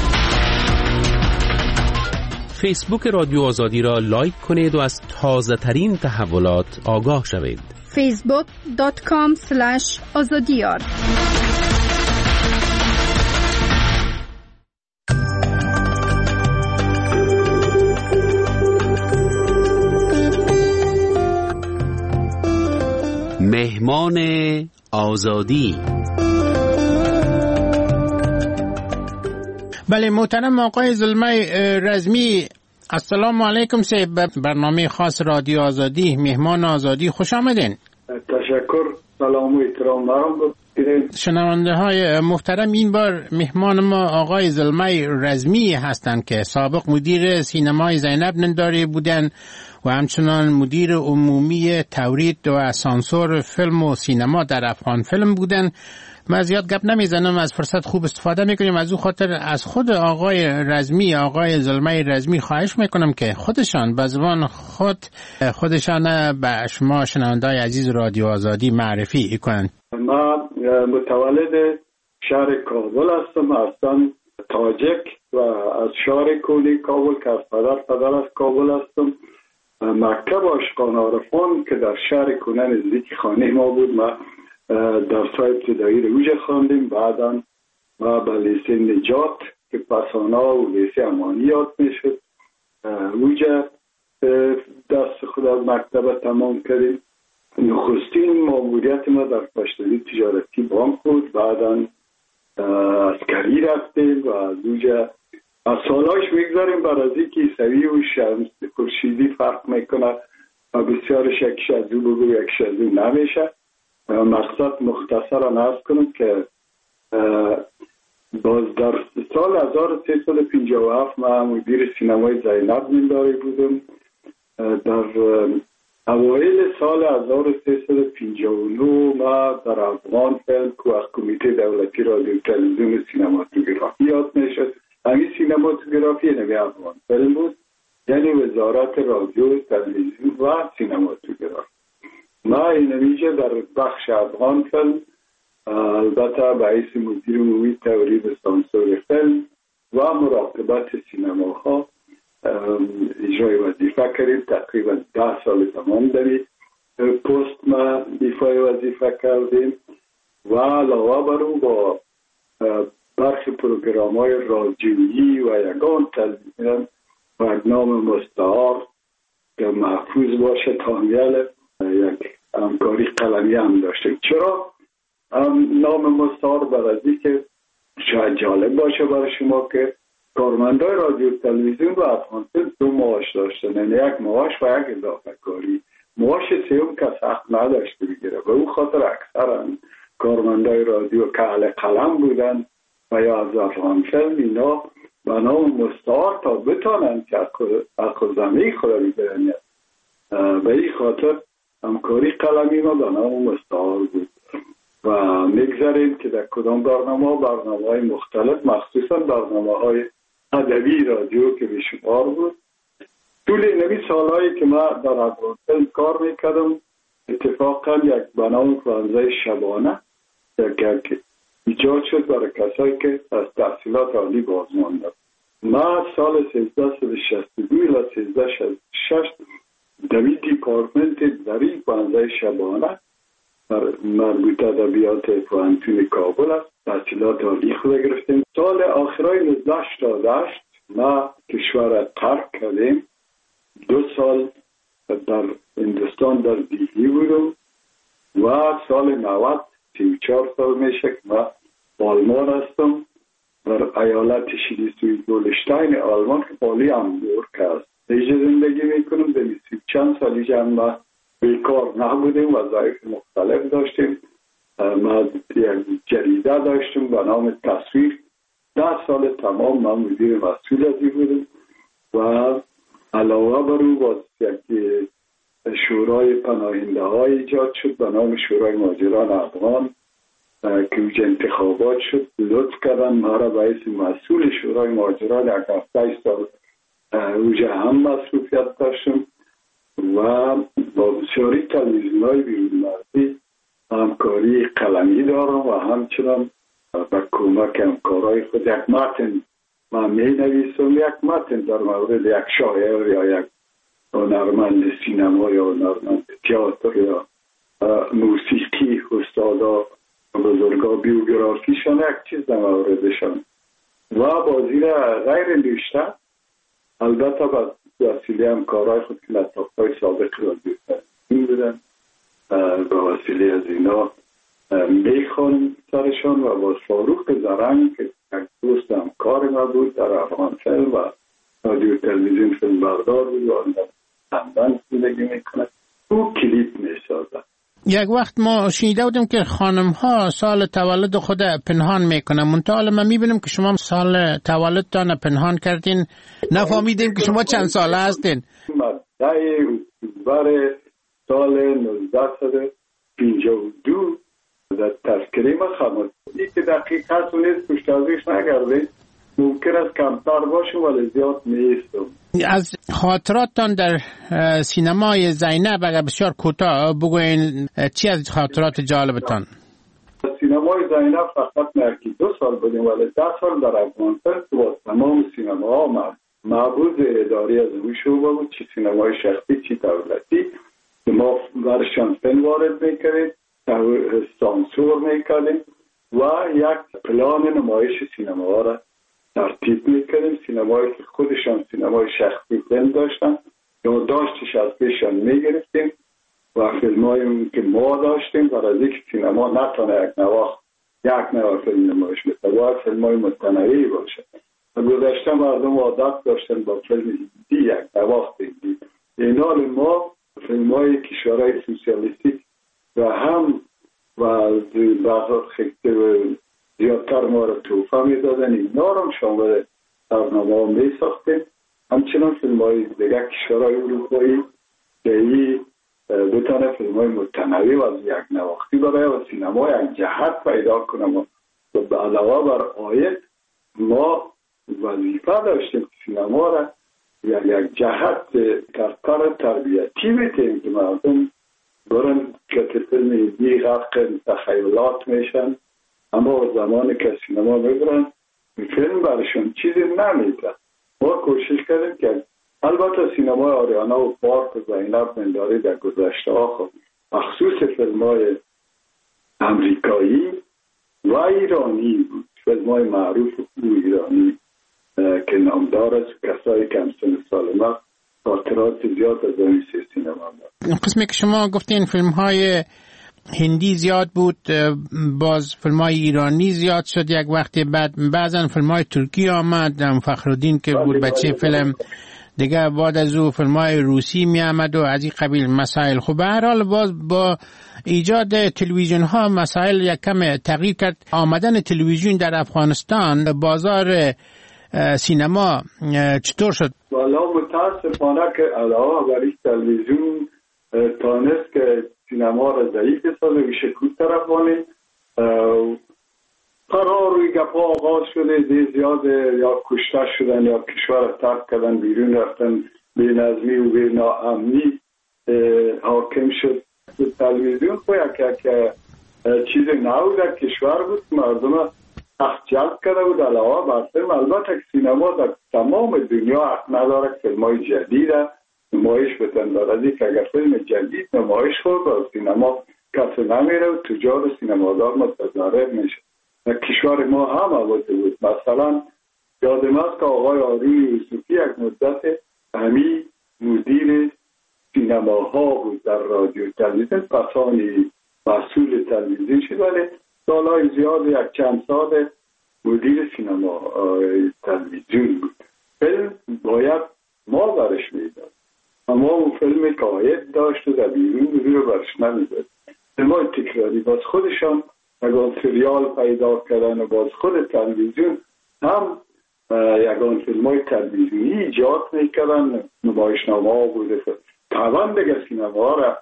S1: فیسبوک رادیو آزادی را لایک کنید و از تازه ترین تحولات آگاه شوید.
S2: facebook.com/azadiyar
S1: مهمان آزادی.
S6: بله محترم آقای زلمه رزمی، السلام علیکم. برنامه خاص رادیو آزادی مهمان آزادی خوش آمدین.
S7: تشکر. سلام و احترام مرام بگیرید.
S6: شنونده های محترم، این بار مهمان ما آقای زلمه رزمی هستند که سابق مدیر سینمای زینب ننداری بودن و همچنان مدیر عمومی تولید و سانسور فیلم و سینما در افغان فیلم بودن. من زیاد گپ نمیزنم، از فرصت خوب استفاده میکنیم. از او خاطر از خود آقای رزمی، آقای زلمه رزمی خواهش میکنم که خودشان به زبان خودشان به شما شنونده‌های عزیز رادیو آزادی معرفی کنند.
S7: من متولد شهر کابل هستم، اصلا تاجک و از شهر کولی کابل که از پدر از کابل هستم. مکتب عاشقان عارفان که در شهر کنه نزدیک خانه ما بود، ما درس‌های ابتدایی رو اوجه خواندیم. بعداً ما به لیسه نجات که پسانا و لیسه امانی یاد میشد اوجه دست خود از مکتب تمام کردیم. نخستین ماموریت ما در پشتوی تجارتی بانک بود. بعداً عسکری رفتیم و از اوجه از سالاش میگذاریم بر از اینکه عیسوی و شمس خورشیدی فرق میکنه و بسیارش یکیش از او بگو یکیش از او نمیشه. مقصد مختصرا عرض کنم که باز در سال 1357 من مدیر سینمای زینب ننداری بودم. در اوایل سال 1359 ما در افغان فیلم که کمیته دولتی رادیو تلویزیون سینماتوگرافی یاد میشد. همین سینماتوگرافی نمی افغان فیلم بود، یعنی وزارت رادیو تلویزیون و سینماتوگرافی. ما اینمیجه در بخش افغان فیلم البته به حیث مدیر عمومی تولید سانسور فیلم و مراقبت سینماها اجرای وظیفه کردیم. تقریبا 10 سال تمام در پست ما ایفای وظیفه کردیم و علاوه بر او با برخی پروگرام های رادیویی و یگان تلویزیون برنامه مستعار که محفوظ باشه تامیل یک همکاری قلمی هم داشته. چرا نام مستعار؟ برای که شاید جالب باشه برای شما که کارمندای رادیو تلویزیون و افغانستان دو معاش داشتن، یعنی یک معاش و یک اضافه کاری. معاش سیوم کس حق نداشت بگیره. به او خاطر اکثرا کارمندای رادیو که اهل قلم بودن و یا از افغانستان اینا به نام مستعار تا بتانن که حق زمین خود بگیرن. به این خاطر همکاری قلمی ما به نام مستعار بود و میگذاریم که در کدام برنامه‌های مختلف، مخصوصا برنامه‌های ادبی رادیو که بیشمار بود. طول این سالهایی که ما در افغانستان کار میکردم اتفاقا یک برنامه فرانزه شبانه که ایجاد شد برای کسایی که از تحصیلات عالی باز ماندن. ما سال 1362 الی 1366 در دیپارتمنت دری فرانزه شبانه مربوط ادبیات پوهنتون کابل است تحصیلات عالی خود گرفتیم. سال آخرای 1988 ما کشور ترک کردیم. 2 سال در هندوستان در دیلی بودم و سال 90 34 سال میشه که ما آلمان هستم در ایالت شلیسوی گولشتاین آلمان که پالی همبورگ است. اینجا زندگی میکنم. در 20 چند سالی جمع بیکار نبودیم، وظایف مختلف داشتیم. ما یک جریده داشتیم به نام تصویر. 10 سال تمام من مدیر مسئول ازی بودم و علاوه بر او باز یک شورای پناهنده های ایجاد شد به نام شورای مهاجران افغان که اوجه انتخابات شد. لطف کردن ما را باعث مسئول شورای مهاجران 7 سال اوجه هم مسئولیت داشتم و با بسیاری تلویزیون های بیرون مرزی همکاری قلمی دارم و همچنان با کمک همکارای خود یک متن من می نویسم. یک متن در مورد یک شاعر یا یک هنرمند سینما یا هنرمند تئاتر یا موسیقی استادا بزرگا بیوگرافیشان یک چیز در موردشان و بازی غیر نوشته البته با وسیله همکارای خود که لطافهای سابق رادیو تلویزیون بودن با وسیله از اینا میخوان سرشان و با فاروق زرنگ که یک دوست همکار ما بود در افغانستان و رادیو تلویزیون فیلم بردار بود و لندن زندگی میکنه او کلیپ میسازد.
S6: یک وقت ما شنیده بودیم که خانم ها سال تولد خود پنهان میکنن، منتها ما میبینیم که شما سال تولدتان پنهان کردین، نفهمیدیم که شما چند ساله هستین.
S7: مدعی اکتبر سال 1952 در تذکره ما خواهد این که دقیق هست و نیست پشتازیش نگرده ممکن است کمتر باشه ولی زیاد نیستم.
S6: از خاطراتتان در سینمای زینب اگر بسیار کوتاه بگوین، چی از خاطرات جالبتان؟
S7: سینمای زینب فقط نرکی 2 سال بودیم ولی 10 سال در افغانستان با تمام سینما معبود اداری از اون شعبه بود، چی سینمای شخصی چی دولتی که ما برشان فیلم وارد میکردیم، سانسور میکردیم و یک پلان نمایش سینما را ترتیب میکردیم. سینمایی که خودشان سینمای شخصی فیلم داشتن یا داشتش از پیشان میگرفتیم و فیلمایی که ما داشتیم برای از اینکه سینما نتونه یک نوع فیلم نمایش بده باید فیلمای متنوعی باشه. گذشته مردم عادت داشتن با فیلم هندی یک نواخت هندی. این حال ما فیلمای کشورهای سوسیالیستیک و هم و بعضا زیادتر ما را توفه می دادن اینا را شامل برنامه می ساختیم. همچنان فیلم های دیگر کشورهای اروپایی که بتانه فیلم های متنوع و از یک نواختی برای و سینما یک جهت پیدا کنم و به علاوه بر آیت ما وظیفه داشتیم که سینما را یک جهت کارکار تربیتی بتیم که مردم برن که فیلم هندی غرق تخیلات میشن اما زمانی که سینما میبرن فیلم برشون چیزی نمیده. ما کوشش کردیم که البته سینما آریانا و پارک و زینب منداری در گذشته ها مخصوص فیلم های امریکایی و ایرانی بود، فیلم های معروف و ایرانی که نامدار است. کسایی که همسن سال ما خاطرات زیاد از این سینما دارد.
S6: قسمی که شما گفتین فیلم های هندی زیاد بود، باز فیلمای ایرانی زیاد شد یک وقتی، بعد بعضا فیلمای ترکی آمد، فخرالدین که بود بچه فیلم دیگه، بعد از او فیلمای روسی می آمد و از این قبیل مسائل. خب به هر حال باز با ایجاد تلویزیون ها مسائل یک کم تغییر کرد. آمدن تلویزیون در افغانستان بازار سینما چطور شد؟
S7: والا متاسفانه که علاوه بر تلویزیون تانست که سینما را ضعیف سازه و شکوت طرف وانه. قرار روی گپا آغاز شده، دی زیاد یا کشته شدن یا کشور ترک کردن، بیرون رفتن، بی نظمی و بی ناامنی حاکم شد. تلویزیون خو یک چیز نو در کشور بود، مردم حق جلب کرده بود. علاوه بر فیلم، البته سینما در تمام دنیا حق نداره فیلمای جدید نمایش بتن دارد، که اگر فیلم جدید نمایش خورد و سینما کسی نمیره و تجار سینمادار متضرر میشه. در کشور ما هم البته بود. مثلا یادم است که آقای آرون یوسفی یک مدت همی مدیر سینماها بود در رادیو تلویزیون، پسانی مسئول تلویزیون شد، ولی سالهای زیاد یک چند سال مدیر سینما تلویزیون بود. فیلم باید ما برش میداد، اما اون فیلم که آید داشت و در بیرون رو برش نمیداد. فیلمای تکراری باز خودشان یگان سریال پیدا کردن و باز خود تلویزیون هم یگان فیلمای تلویزیونی ایجاد میکردن، نمایشنامه ها بوده. طبعا دیگه سینما را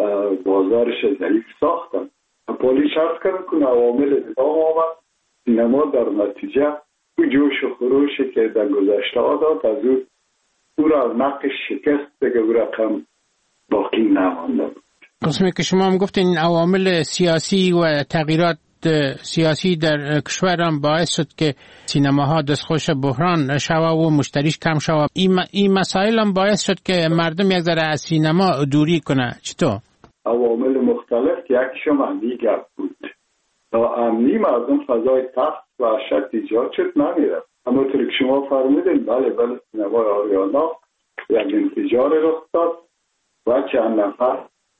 S7: بازارش ضعیف ساختن. پولیس شرط کردن که عوامل دیگه آمد، سینما در نتیجه او جوش و خروشی که در گذشته ها داد از او را نقش شکست دیگه او رقم باقی نمانده بود.
S6: قسمی که شما هم گفتین عوامل سیاسی و تغییرات سیاسی در کشور هم باعث شد که سینماها دستخوش بحران شوه و مشتریش کم شوه. این مسائل هم باعث شد که مردم یک ذره از سینما دوری کنه. چطور؟
S7: عوامل مختلف، یکیشم امنی گپ بود. تا امنی مردم فضای تخت و وحشت ایجاد شد نمیره. اما طور که شما فرمودین بله سینمای آریانا یک انفجار رخ داد و چند نفر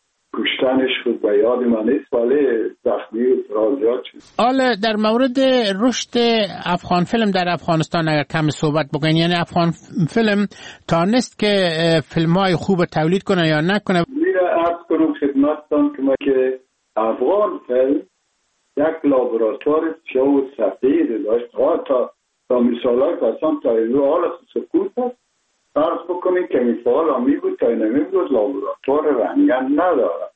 S7: کشتنش خود به یاد من نیست، ولی زخمی و ترازیات شد.
S6: حالا در مورد رشد افغان فیلم در افغانستان اگر کم صحبت بکنین، یعنی افغان فیلم تانست که فیلم های خوب تولید کنه یا نکنه؟
S7: میره عرض کنم خدمتتان که افغان فیلم یک لابراتوار چو سفید داشت. تا مثال های پسان تا اینو حال سکوت هست فرض بکنید که مثال همی بود تا اینمی بود لابراتوار رنگن نداره،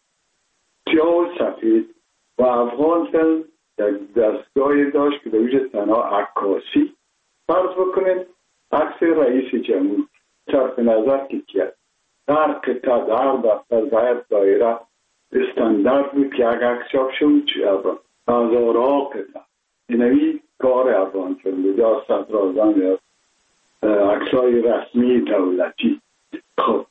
S7: چو سفید. و افغان فیلم یک دستگاهی داشت که دویش تنها عکاسی. فرض بکنید عکس رئیس جمهور صرف نظر که کرد در قطعه در دفتر باید دایره استاندارد بود که اگر عکس چاپ شد هزارها قطعه. اینوی کار افغان فیلم بود، یا صدراعظم یا عکسای رسمی دولتی. خب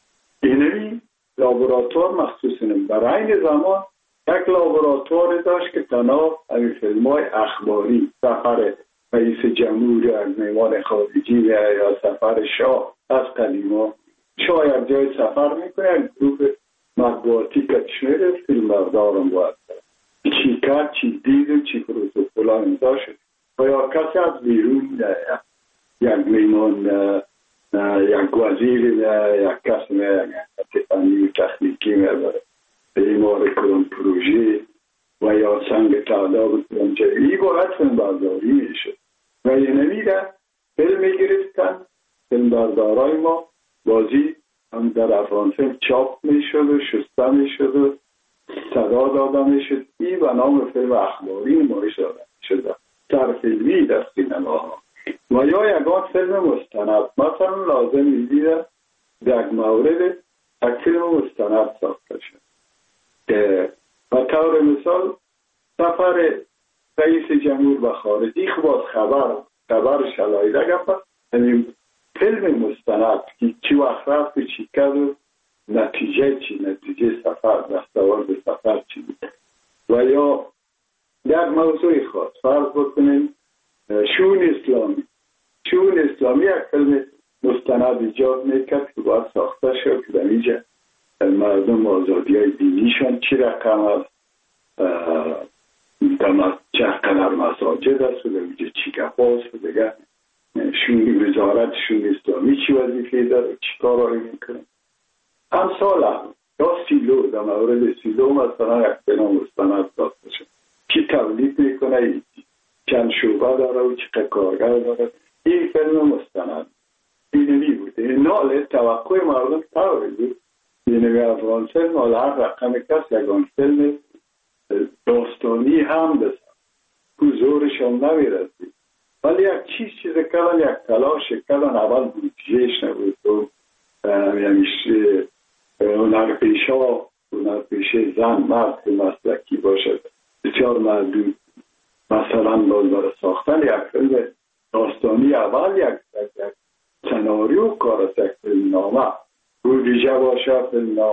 S7: اینوی لابراتوار مخصوص نیم. برای این زمان یک لابراتوار داشت که تنها این فیلم های اخباری، سفر رئیس جمهور از میوان خارجی یا سفر شاه از قدیما، شاه یک جای سفر میکنه، گروه مطبوعاتی کتشمیر فیلم بردارم باید چی کرد، چی دید و چی پروتوکولا امضا شد. و یا کسی از بیرون یک میمان، یک وزیر، یک کسی یک فنی و تخنیکی میبره بیمار کنم پروژه و یا سنگ تعداد کنم جایی باید فیلم برداری میشه. و یه نمیده فیلم میگرفتن، فیلم بردارای ما بازی هم در افغان فیلم چاپ میشد و شسته میشد و صدا داده میشد. ای و نام فیلم اخباری نمایش داده شده سرفیلمی در سینماها. و یا یکان فیلم مستند، مثلا لازم میدیده در مورد یک فیلم مستند ساخته شد که به طور مثال سفر رئیس جمهور به خارجی خب از خبر شلایده گفت، یعنی فیلم مستند که چی وقت رفت و چی کرد و نتیجه سفر دستاورد سفر چی بود. و یا در موضوع خاص فرض بکنیم شؤون اسلامی یک فیلم مستند ایجاد میکرد که باید ساخته شد که در اینجا مردم آزادی های دینیشان چی رقم هست، چقدر مساجد است و دیگه چی کفاست و دیگه وزارت اسلامی چی وظیفه داره چی کارایی میکنه. امثال هم یا سیلو، در مورد سیلو مثلا یک فیلم مستند داشته شد چی تولید میکنه، چند شعبه داره و چی کارگر داره. این فیلم مستند اینمی بوده. نال توقع مردم تاوری بود. اینمی افغان فیلم حالا هر رقم کس یکان فیلم داستانی هم بسن که زورش هم نمیرسید، ولی یک چیز کردن، یک تلاش کردن. اول بودجهش نبود و یعنی هنرپیشه زن مرد مسلکی باشد بسیار محدود. مثلا برای ساختن یک فیلم داستانی اول یک سناریو کار است، یک فیلمنامه بودجه باشه،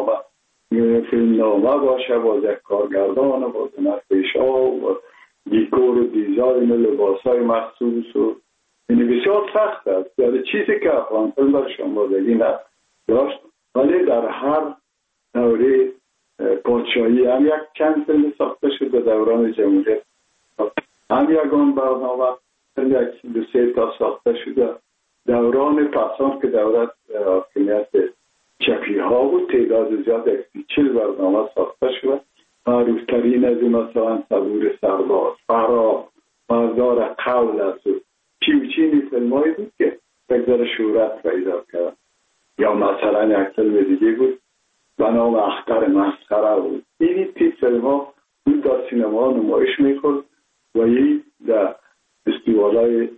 S7: فیلمنامه باشه، باز یک کارگردان، باز هنرپیشه و دیکور و دیزاین و لباسای مخصوص و این بسیار سخت است. یعنی چیزی که افغان فیلم در شنبادگی نداشت، ولی در هر دوره پادشاهی هم یک چند فیلم ساخته شد. به دوران جمهوریت هم یکان برنامه فیلم یک دو سه تا ساخته شده. دوران پسان که دولت حاکمیت چپی ها بود تعداد زیاد 40 برنامه ساخته شده. معروفترین از این مثلا صبور سرباز، فرا، مردار قول است و چینی فیلم هایی بود که بگذار شهرت پیدا کرد. یا مثلا یک فیلم دیگه بود به نام اختر مسخره بود. این تیپ فیلم ها بود در سینما نمایش میخورد و این در فستیوال‌های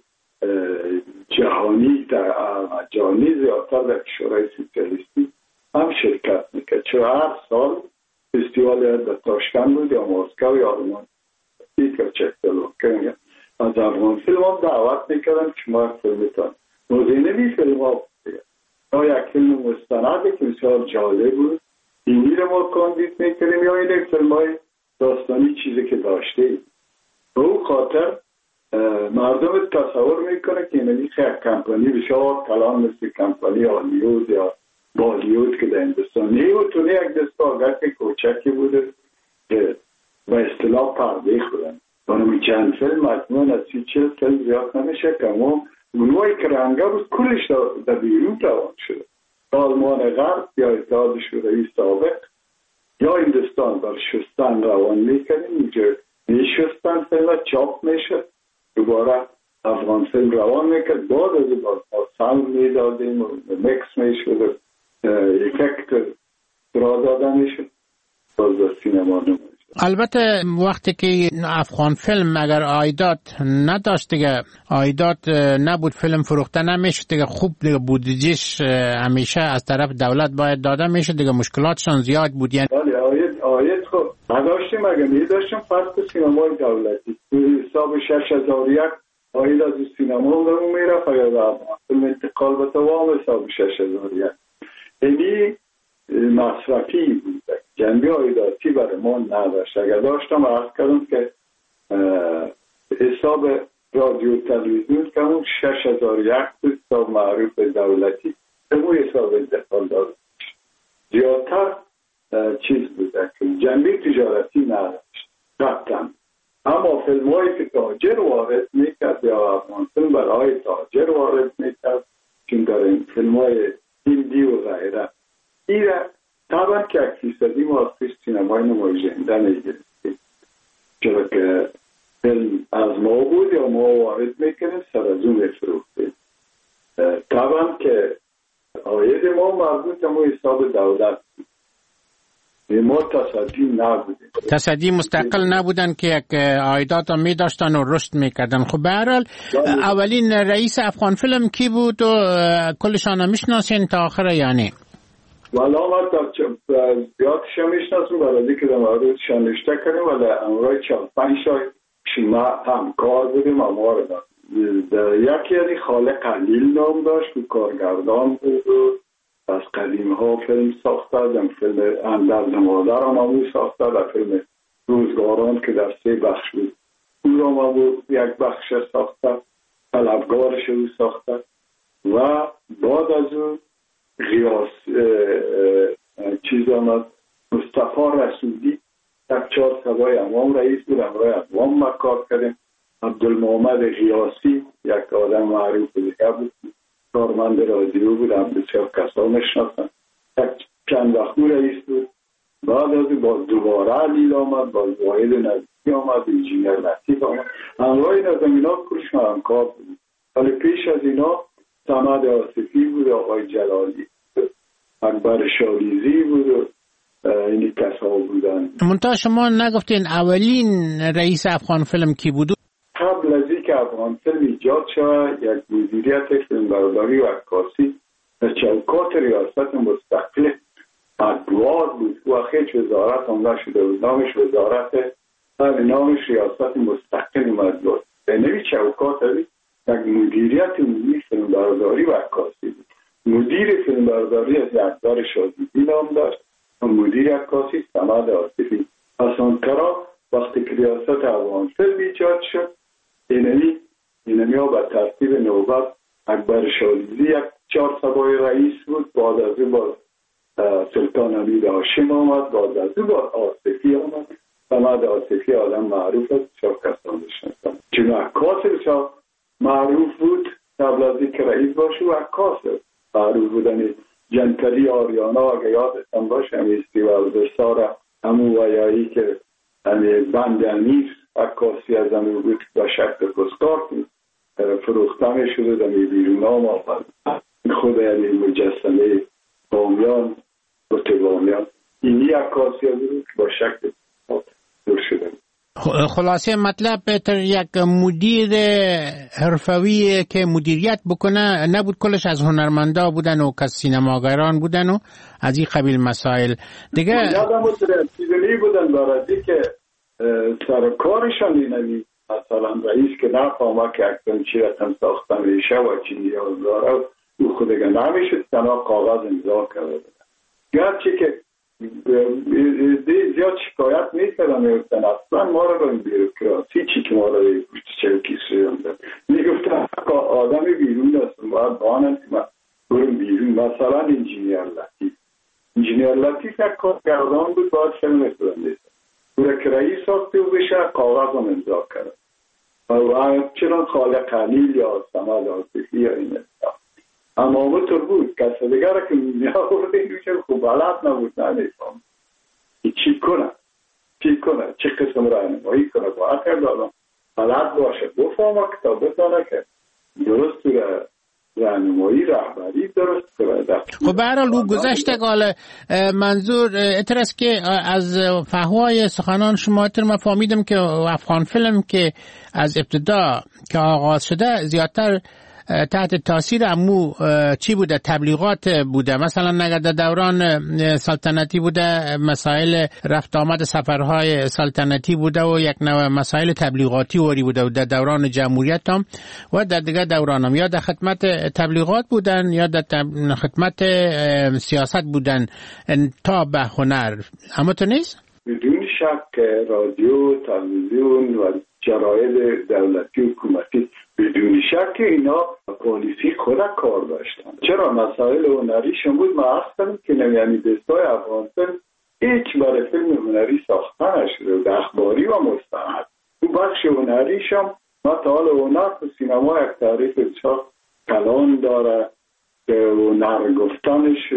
S7: جهانی در جهانی زیادتر در کشورهای سوسیالیستی هم شرکت میکرد. چون هر سال فستیوال در تاشکند بود یا مسکو یا آلمان یا چکسلواکی از افغان فیلم هم دعوت میکردن که ما فیلمتان موزینوی فیلم ها بود یا یک فیلم مستند که بسیار جالب بود اینی رو ما کاندید میکردیم یا این فیلم های داستانی چیزی که داشته. به اون خاطر مردم تصور میکنه که این یک کمپانی بسیار کلان مثل کمپانی هالیوود یا بالیوود که در هندوستان نیوتونه یک دستگاه کوچکی بوده که به اصطلاح پرده خودن. بانمی چند فیلم مجموعاً از 30-40 فیلم زیاد نمیشه که اما اونوایی که رنگه بود کلش در بیرون روان شده. آلمان غرب یا اتحاد شوروی سابق یا هندوستان در شستن روان میکنیم. اینجا میشستن فیلم چاپ میشد، دوباره افغان فیلم روان میکرد، بعد از این ساوند میدادیم و مکس میشد، افکت را داده میشد، باز در سینما نمیشد.
S6: البته وقتی که افغان فیلم اگر عایدات نداشت دیگه، عایدات نبود، فیلم فروخته نمیشد دیگه، خوب دیگه بودجهش همیشه از طرف دولت باید داده میشد دیگه، مشکلاتشون زیاد بود. یعنی
S7: عاید خب نداشتیم، اگر میداشتیم فرق سینمای دولتی حساب 6001 عاید از سینما رو میرفت، اگر در فیلم انتقال به دوام حساب 6001 یعنی مصرفی بود، جنبه عایداتی برای ما نداشت. اگر داشتم عرض کردم که حساب رادیو تلویزیون که اون 6001 بود، حساب معروف دولتی، اون حساب انتقال داشت. زیادتر چیز بوده که جنبه تجارتی نداشت قطعا. اما فیلم هایی که تاجر وارد میکرد یا افغان فیلم برای تاجر وارد میکرد، چون در این فیلم های هندی و غیره ایره طبعا که 100% ما از پیش سینمای نمایشنده نگرفتیم، چرا که فیلم از ما بود یا ما وارد میکنیم سر از اون میفروختیم. طبعا که عاید ما مربوط ما حساب دولت بود، ما تصدی نبودیم،
S6: تصدی مستقل نبودن که یک عایدات هم میداشتن و رشد میکردن. خب به هر حال اولین رئیس افغان فیلم کی بود و کلشان هم میشناسین تا آخر یعنی؟
S7: والا ما زیادش هم میشناسیم برای که در موردش نوشته کردیم، ولی امروز 4-5 تا شما همکار بودیم. اما یکی یعنی خالق قلیل نام داشت که کارگردان بود و از قدیم ها فیلم ساخته، در فیلم اندرز مادر هم همون ساخته، در فیلم روزگاران که در 3 بخش بود اون هم همون یک بخش ساخته، طلبگارش رو ساخته. و بعد از اون غیاس چیز آمد مصطفی رسولی، یک 4 سوای اما برای اقوام ما کار کردیم. عبدالمحمد غیاسی یک آدم معروف دیگه بود، کارمند رادیو بود، هم بسیار کسا میشناسن. یک چند وقت رئیس بود. بعد از باز دوباره علیل آمد، باز واحد نزدیکی آمد، انجینیر لطیف آمد. انواعی از اینا کلش من کار بود. ولی پیش از اینا صمد آصفی بود، آقای جلالی بود، اکبر شالیزی بود، اینی کسا بودن.
S6: منتها شما نگفتین اولین رئیس افغان فیلم کی بود؟
S7: قبل از اینکه افغان فیلم ایجاد شود، یک مدیریت فیلمبرداری و عکاسی در چوکات ریاست مستقل مطبوعات بود و هیچ وزارت هم نشده بود. نامش وزارت، نامش ریاست مستقل مطبوعات. به نوی چوکات یک مدیریت عمومی فیلمبرداری و عکاسی بود. مدیر فیلمبرداری از اکبر شالیزی نام داشت و مدیر عکاسی صمد آصفی. اصلا کرا وقتی که ریاست افغان فیلم ایجاد شد، اینمی ها به ترتیب نوبت اکبر شالیزی یک 4 سبای رئیس بود، بعد از او باز سلطان حمید هاشم آمد، بعد از او باز آصفی آمد. صمد آصفی آدم معروف است، شاید کسان بشناسن، چون عکاس بسیار معروف بود. قبل از اینکه رئیس باشه و عکاس معروف بودن. جنتری آریانا اگه یادتان باشه، همی استیوال سارا همون ویایی که بند امیر عکاسی از همون بود با شکل پستکارت فروختن شده دمی بیرون آمد. خود مجسمه بامیان بامیان اینی عکاسی از بود با شکل دور شده.
S6: خلاصه مطلب بهتر یک مدیر حرفوی که مدیریت بکنه نبود، کلش از هنرمندا بودن و کس سینماگران بودن و از این قبیل مسائل دیگه.
S7: یادم مترسیدنی بودن برای که سرکارشان اینمی مثلا رئیس که نفهمه که اکتن چی رتن ساختن ریشه و چی نیاز داره او خودگه نمیشد تنها کاغذ امضا کرده. گرچه که زیاد شکایت میکردم میگفتن اصلا ما رو به بیروکراسی چی که ما رو چلکی سویانده میگفتن آدم بیرون هستم باید بانند که من برم بیرون. مثلا انجینیر لطیف یک کارگردان بود، باید فیلم میکنم برای که رئیس ساخته و بشه کاغذ هم امضا کرد و چنان خالق خلیل یا صمد آصفی یا این اما همونطور بود. کسی دیگر که میآورده اینو که خوب بلد نبود، نمیفهم چی کنه چه قسم راهنمایی کنه. باید کردم بلد باشه، بفهمه کتاب بتانه که درست راهنمایی رهبری درست کنه.
S6: خب به هر حال او گذشته قال منظور اترس که از فهوای سخنان شما ما فهمیدم که افغان فیلم که از ابتدا که آغاز شده زیادتر تحت تاثیر امو چی بوده؟ تبلیغات بوده. مثلا نگه در دوران سلطنتی بوده مسائل رفت آمد سفرهای سلطنتی بوده و یک نوع مسائل تبلیغاتی وری بوده و در دوران جمهوریت هم و در دیگه دوران هم یا در خدمت تبلیغات بودن یا در خدمت سیاست بودن تا به هنر. اما تو نیست؟
S7: بدون شک رادیو، تلویزیون و جراید دولتی حکومتی بدون شک اینا پالیسی خود کار داشتن. چرا مسائل هنریشون بود؟ ما اصلا که نمیانی دستای افغان فیلم هیچ برای فیلم هنری ساخته نشده و اخباری و مستند. اون بخش هنریشون ما تا حال هنر و سینما یک تعریف بسیار کلان داره که هنر گفتنش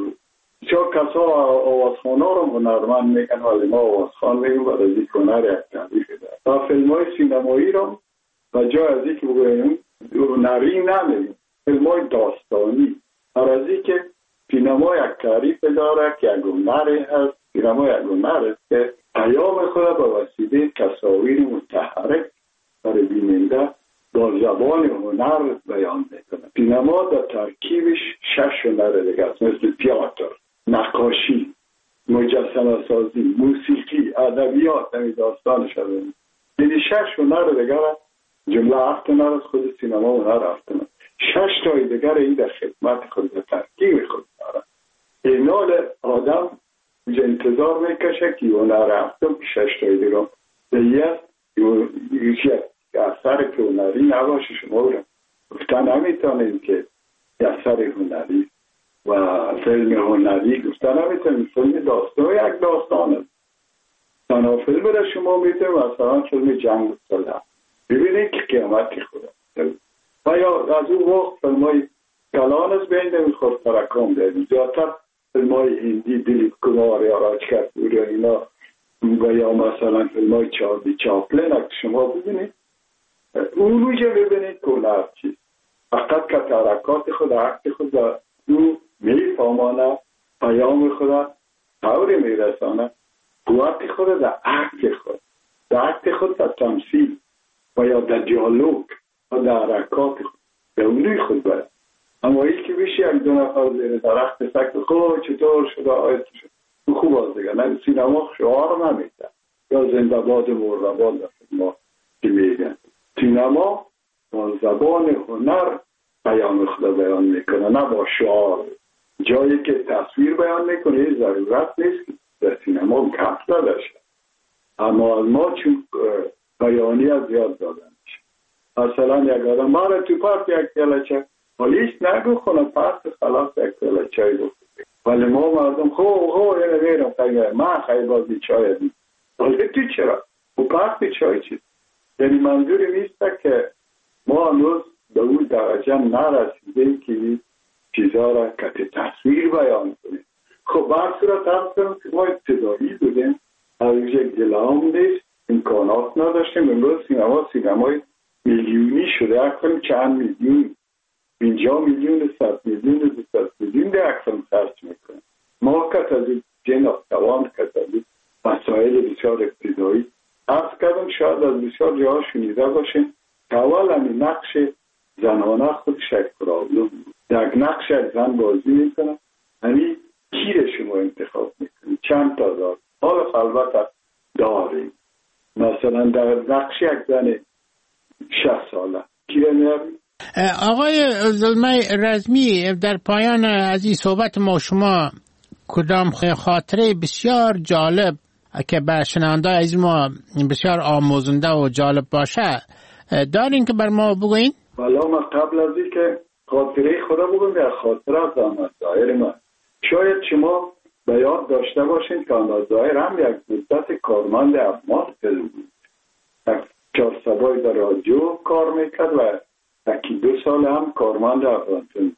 S7: چرا کسا آوازخانه رو هنرمند میگن ولی ما آوازخان میگیم و از یک هنر یک تعریف داره. و فیلم های سینمایی رو و جای از اینکه بگویم هنری نمیگیم، فیلم های داستانی هر از اینکه سینما یک تعریف داره که یک هنری هست. سینما یک هنر هست که پیام خود به وسیله تصاویر متحرک برای بیننده با زبان هنر بیان میکنه. سینما در ترکیبش 6 هنر دیگه است، مثل تئاتر، نقاشی، مجسمه سازی، موسیقی، ادبیات، همین داستان شده. یعنی 6 هنر دیگه جمله 7 هنر از خود سینما هنر 7 هنر. 6 تای دیگه این در خدمت خود در ترکیب خود داره. اینال آدم انتظار میکشه که هنر 7 که 6 تای دیگه دیگه اثر که هنری نباشه. شما رو گفتن نمیتونیم که اثر هنری و فیلم هنری گفتن نمیتونیم. فیلم داستان یک داستان است. تنها فیلم را شما میدیم مثلا فیلم جنگ و صلح، ببینید که قیامتی خدا و یا از اون وقت فیلم های کلان از بینده میخورد ترکام داریم. زیادتر فیلم های هندی دلیپ کمار یا راجکر پور یا اینا و یا مثلا فیلم های چارلی چاپلین اگه شما ببینید اونوجه ببینید کل هر چیز فقط که ترکات خود عقل خود او میفهمانه پیام خود طوری میرسانه قوت خود در عقل خود، در عقل خود در تمثیل و یا در دیالوگ و در حرکات خود به اونوی خود باید. اما ای که بیشی یک دو نفر زیر درخت سکت خواه چطور شده آیت شد او خوب آزدگه نه سینما شعار نمیده یا زنده باد مردباد در ما که میگن سینما با زبان هنر پیام خود بیان میکنه نه با شعار. جایی که تصویر بیان میکنه یه ضرورت نیست که در سینما کف داده شد، اما از ما چون بیانی از زیاد دادن شد. مثلا یک آدم ماره تو پارت یک کلچه ولیش نگو خونه پارت خلاص یک کلچه بخوری ولی ما مردم خواه یه نمیرم خیلی من خیلی بازی چای دید ولی تو چرا؟ و پارت چای چید؟ یعنی منظوری نیست که ما هنوز به اون درجه نرسیدیم که چیزها را که تصویر بیان کنیم. خب بر صورت هم کنم که ما ابتدایی بودیم از یک گلام نیست امکانات نداشتیم. امروز سینمای میلیونی شده اکفن چند میلیون 50 میلیون 100 میلیون 200 میلیون ده اکفن خرچ میکنیم. ما که از جن توان که از مسائل بسیار ابتدایی از کردم شاید از بسیار جاها شنیده باشیم که اول همین نقش زنانه خودش یک پرابلم بود. یک نقش یک زن بازی میکنه همین کیر شما انتخاب میکنید چند تا دار حال البته داریم مثلا در نقش یک زن 60 ساله کیر میاریم.
S6: آقای زلمه رزمی در پایان از این صحبت ما شما کدام خاطره بسیار جالب که به شنونده از ما بسیار آموزنده و جالب باشه دارین که بر ما بگوین؟
S7: والا ما قبل از این که خاطره خدا بگم در خاطره از ظاهر من شاید شما به یاد داشته باشین که ظاهر هم یک مدت کارمند افغان بود. یک 4 سالای در رادیو کار میکرد و 1-2 سال هم کارمند افغان بود.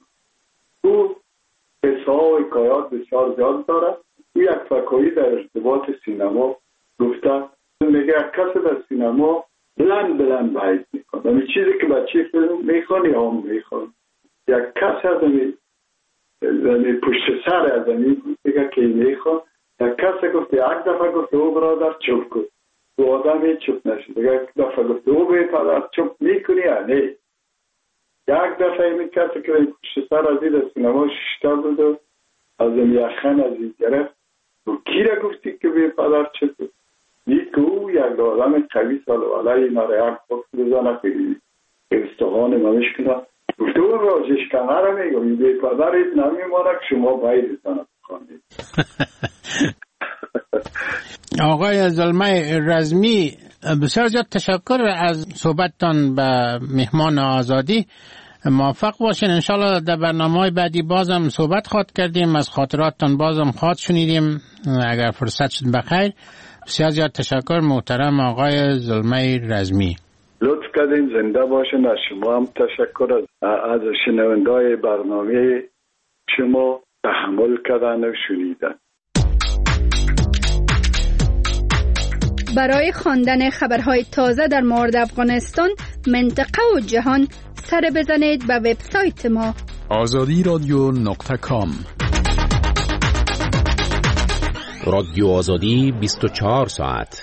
S7: او قصه و حکایات بسیار زیاد دارد. او یک فکایی در ارتباط سینما گفته میگه کسی در سینما بلند باید میکنه همین چیزی که بچه فیلم میخوانی هم میخوان یک کس از همین پشت سر از همین دیگه که میخوان یک کس گفت یک دفعه گفت او برادر چوب کن او آدم چوب نشد یک دفعه گفت او بیتر چوب میکنی یا نه یک دفعه این کسی که پشت سر از این سینما ششتا بود و از این یخن از این گرفت و کی را گفتی که بیتر چوب دید که او یک آدم قوی سالواله اینا را یک خود بزنه خیلی استخوان ممش کنه گفت او راجش کنه را میگم این به پدرت نمیمانه که شما باید بزنه بخواندید.
S6: آقای زلمه رزمی بسیار زیاد تشکر از صحبتتان به مهمان آزادی. موفق باشین انشالله در برنامه بعدی بازم صحبت خواهد کردیم از خاطراتتان بازم خواهد شنیدیم اگر فرصت شد بخیر. بسیار زیاد تشکر محترم آقای زلمه رزمی.
S7: لطف کردین زنده باشین. از شما هم تشکر از شنوندای برنامه شما تحمل کردن و شنیدن.
S2: برای خواندن خبرهای تازه در مورد افغانستان، منطقه و جهان سر بزنید به وبسایت ما
S3: azadiradyo.com.
S1: رادیو آزادی 24 ساعت.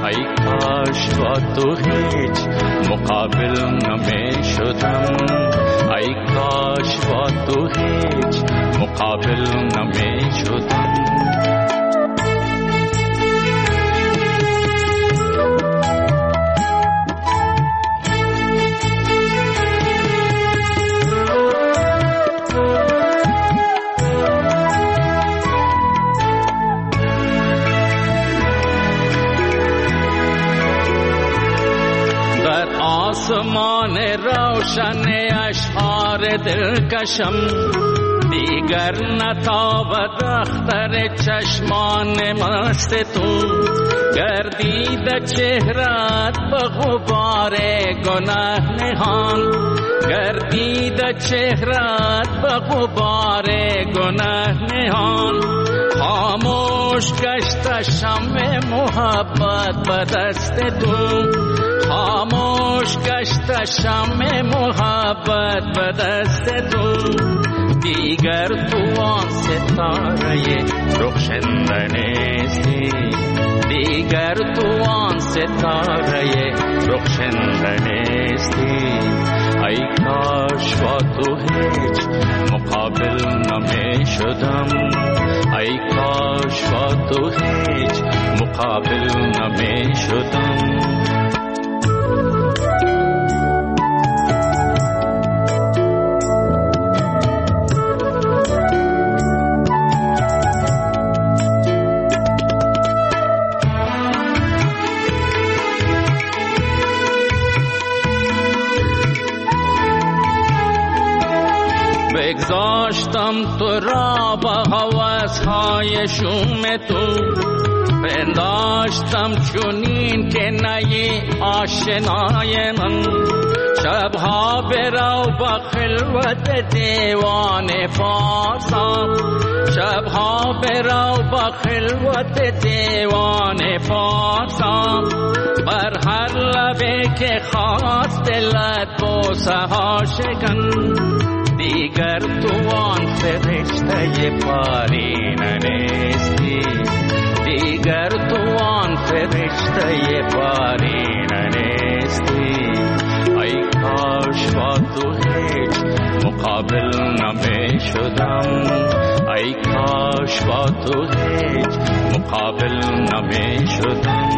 S8: ای کاش با تو هیچ مقابل نمی شدم، ای کاش با تو هیچ مقابل نمی شدم. آسمان روشن اشعار دلکشم، دیگر نتابد اختر چشمان مست تو. گردید چهرت به غبار گناه نهان، گردید چهرت به غبار گناه نهان. خاموش گشت شمع محبت به دست تو، خاموش گشت شمع محبت به دست تو. دیگر تو آن ستاره رخشنده نیستی، دیگر تو آن ستاره رخشنده نیستی. ای کاش با تو هیچ مقابل نمی شدم، ای کاش با تو هیچ مقابل نمی شدم. بگذاشتم تو را با هوس‌های شوم تو، پنداشتم چونین که نی آشنای من. شبها برو با خلوت دیوان فارسا، شبها برو با خلوت دیوان فارسا. بر هر لبه که خواست دلت بوسه ها شکن، دیگر تو آن فرشته پارینه نیستی، دیگر تو آن فرشته پارینه نیستی. ای کاش با تو هیچ مقابل نمی شدم، ای کاش با تو هیچ مقابل نمی شدم.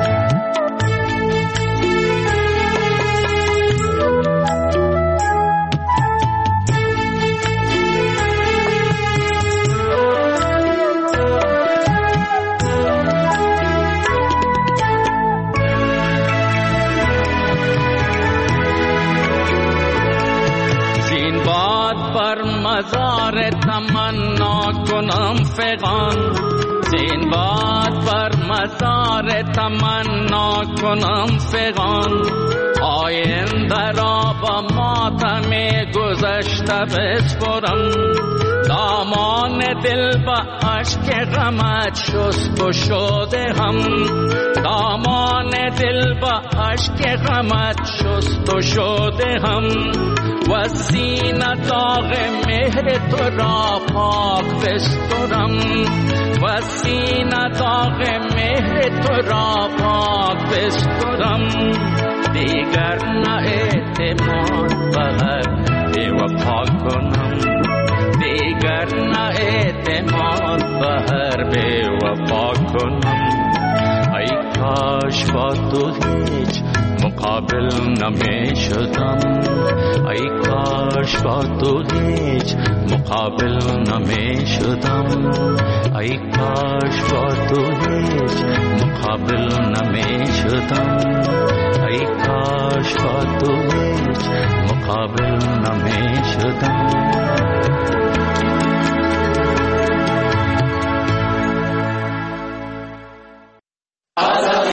S8: مزار تمنا کنم فغان، زین باد بر مزار تمنا کنم فغان. آینده را با ماتم گذشته بسپرم، دامان دل با عشق غمت شست و شده هم، دامان دل با عشق غمت شست و شده هم. و سینه داغ مهر تو را پاک بسترم، و سینه داغ مهر تو را پاک بسترم. دیگر نه اعتماد بغیر بی وفا کنم، دیگر نه اعتماد بغیر بی وفا کنم. ای کاش با تو هیچ مقابل نمی شدم، ای کاش با تو هیچ مقابل نمی شدم، ای کاش با تو هیچ مقابل نمی شدم، ای کاش با تو هیچ مقابل نمی شدم.